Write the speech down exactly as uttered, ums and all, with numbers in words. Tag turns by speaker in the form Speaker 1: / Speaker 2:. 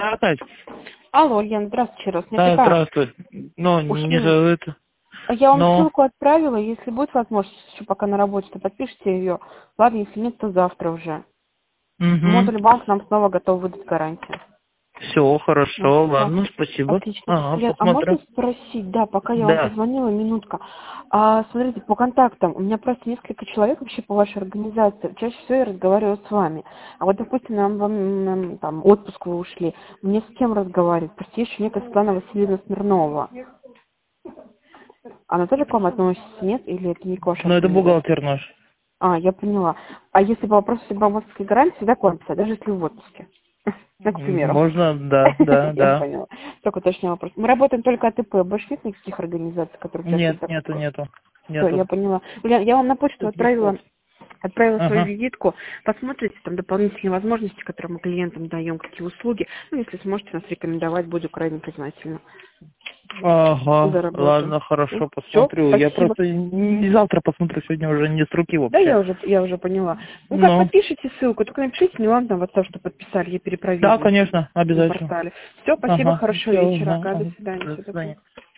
Speaker 1: Да, Кать.
Speaker 2: Алло, Лен, здравствуйте, раз.
Speaker 1: Да, здравствуй. Ну,
Speaker 2: Уж
Speaker 1: не
Speaker 2: не-
Speaker 1: за это.
Speaker 2: Я вам
Speaker 1: Но.
Speaker 2: ссылку отправила, если будет возможность, еще пока на работе, то подпишите ее. Ладно, если нет, то завтра уже.
Speaker 1: Угу.
Speaker 2: Модуль банк нам снова готов выдать гарантию.
Speaker 1: Все,
Speaker 2: Ну,
Speaker 1: хорошо,
Speaker 2: всё.
Speaker 1: ладно, спасибо.
Speaker 2: Отлично.
Speaker 1: Ага,
Speaker 2: Лен, а можно
Speaker 1: посмотрим.
Speaker 2: спросить, да, пока я вам
Speaker 1: Да.
Speaker 2: позвонила, минутка. А, смотрите, по контактам, у меня просто несколько человек вообще по вашей организации. Чаще всего я разговариваю с вами. А вот, допустим, нам, вам, нам, там, отпуск вы ушли. Мне с кем разговаривать? Просто есть еще некая Светлана Васильевна Смирнова. Она тоже к вам относится, нет? Или это не к вашей
Speaker 1: Ну, это
Speaker 2: организации?
Speaker 1: бухгалтер наш.
Speaker 2: А, я поняла. А если по вопросу банковской гарантии, всегда к вам писать, даже если вы в отпуске? Ну, к примеру.
Speaker 1: Можно, да, да,
Speaker 2: Я
Speaker 1: да.
Speaker 2: поняла. Только уточняю вопрос. Мы работаем только от ИП, больше нет никаких организаций, которые участвуют в
Speaker 1: Нет,
Speaker 2: таком
Speaker 1: нету,
Speaker 2: вопросе?
Speaker 1: нету.
Speaker 2: Все,
Speaker 1: Нету.
Speaker 2: я поняла. Ульяна, я вам на почту отправила отправила свою
Speaker 1: Ага.
Speaker 2: визитку. Посмотрите там дополнительные возможности, которые мы клиентам даем, какие услуги. Ну, если сможете нас рекомендовать, буду крайне признательна.
Speaker 1: Ага,
Speaker 2: Заработаю.
Speaker 1: ладно, хорошо,
Speaker 2: Все,
Speaker 1: посмотрю. Я
Speaker 2: спасибо.
Speaker 1: просто не завтра посмотрю, сегодня уже не с руки
Speaker 2: Да, я
Speaker 1: вообще.
Speaker 2: уже, я уже поняла. Ну как,
Speaker 1: Ну,
Speaker 2: подпишите ссылку, только напишите мне, ладно, в WhatsApp, что подписали, я
Speaker 1: да,
Speaker 2: перепроверю
Speaker 1: конечно,
Speaker 2: на
Speaker 1: обязательно.
Speaker 2: портале. Все, спасибо,
Speaker 1: Ага,
Speaker 2: хорошего
Speaker 1: все,
Speaker 2: вечера,
Speaker 1: ага,
Speaker 2: ага, до
Speaker 1: ага.
Speaker 2: свидания,
Speaker 1: До
Speaker 2: всего доброго.
Speaker 1: свидания.